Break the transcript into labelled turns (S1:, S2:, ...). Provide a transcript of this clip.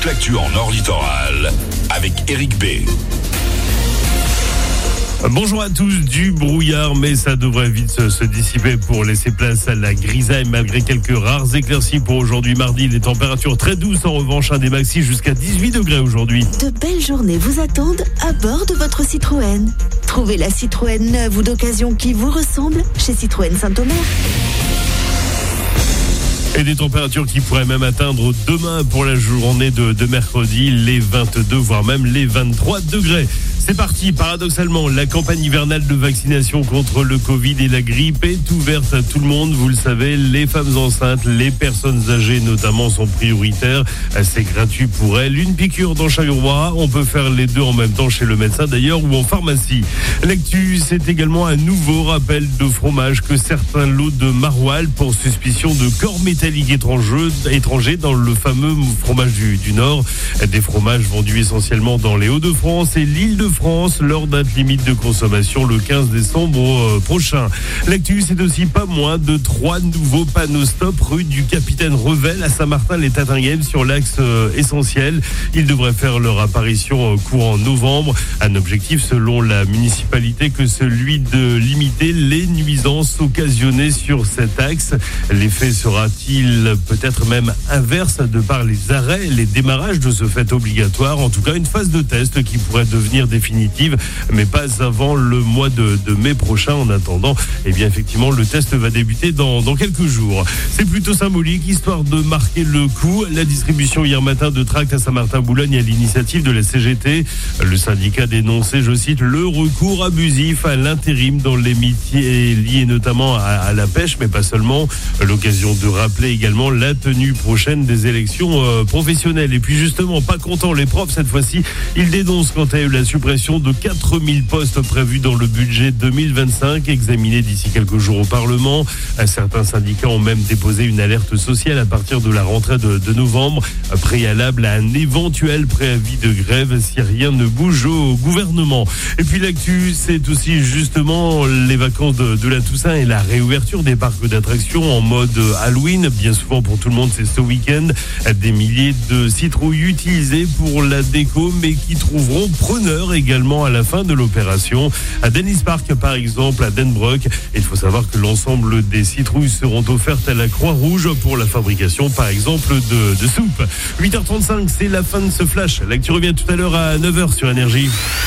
S1: l'actu en Nord Littoral avec Eric B.
S2: Bonjour à tous, du brouillard, mais ça devrait vite se dissiper pour laisser place à la grisaille malgré quelques rares éclaircies pour aujourd'hui mardi. Les températures très douces en revanche, des maxi jusqu'à 18 degrés aujourd'hui.
S3: De belles journées vous attendent à bord de votre Citroën. Trouvez la Citroën neuve ou d'occasion qui vous ressemble chez Citroën Saint-Omer.
S2: Et des températures qui pourraient même atteindre demain pour la journée de mercredi, les 22 voire même les 23 degrés. C'est parti, paradoxalement, la campagne hivernale de vaccination contre le Covid et la grippe est ouverte à tout le monde. Vous le savez, les femmes enceintes, les personnes âgées notamment sont prioritaires. C'est gratuit pour elles. Une piqûre dans chaque mois. On peut faire les deux en même temps chez le médecin d'ailleurs ou en pharmacie. L'actu, c'est également un nouveau rappel de fromage que certains lots de maroilles pour suspicion de corps métallique étranger dans le fameux fromage du Nord. Des fromages vendus essentiellement dans les Hauts-de-France et l'Île-de-France. Leur date limite de consommation le 15 décembre prochain. L'actu, c'est aussi pas moins de 3 nouveaux panneaux stop rue du Capitaine Revel à Saint-Martin-les-Tatinguèmes sur l'axe essentiel. Ils devraient faire leur apparition courant novembre. Un objectif selon la municipalité que celui de limiter les nuisances occasionnées sur cet axe. L'effet sera-t-il peut-être même inverse de par les arrêts, les démarrages de ce fait obligatoire. En tout cas, une phase de test qui pourrait devenir définitive, mais pas avant le mois de mai prochain. En attendant, effectivement, le test va débuter dans quelques jours. C'est plutôt symbolique, histoire de marquer le coup. La distribution hier matin de tracts à Saint-Martin-Boulogne à l'initiative de la CGT. Le syndicat dénonçait, je cite, le recours abusif à l'intérim dans les métiers liés notamment à la pêche, mais pas seulement. L'occasion de rappeler également la tenue prochaine des élections professionnelles. Et puis justement, pas content, les profs cette fois-ci, ils dénoncent quant à eux la suppression de 4000 postes prévus dans le budget 2025, examiné d'ici quelques jours au Parlement. Certains syndicats ont même déposé une alerte sociale à partir de la rentrée de novembre, préalable à un éventuel préavis de grève si rien ne bouge au gouvernement. Et puis l'actu, c'est aussi justement les vacances de la Toussaint et la réouverture des parcs d'attractions en mode Halloween. Bien souvent pour tout le monde, c'est ce week-end. Des milliers de citrouilles utilisées pour la déco, mais qui trouveront preneur également à la fin de l'opération. À Dennis Park, par exemple, à Denbrock. Il faut savoir que l'ensemble des citrouilles seront offertes à la Croix-Rouge pour la fabrication, par exemple, de soupe. 8h35, c'est la fin de ce flash. L'actu revient tout à l'heure à 9h sur Énergie.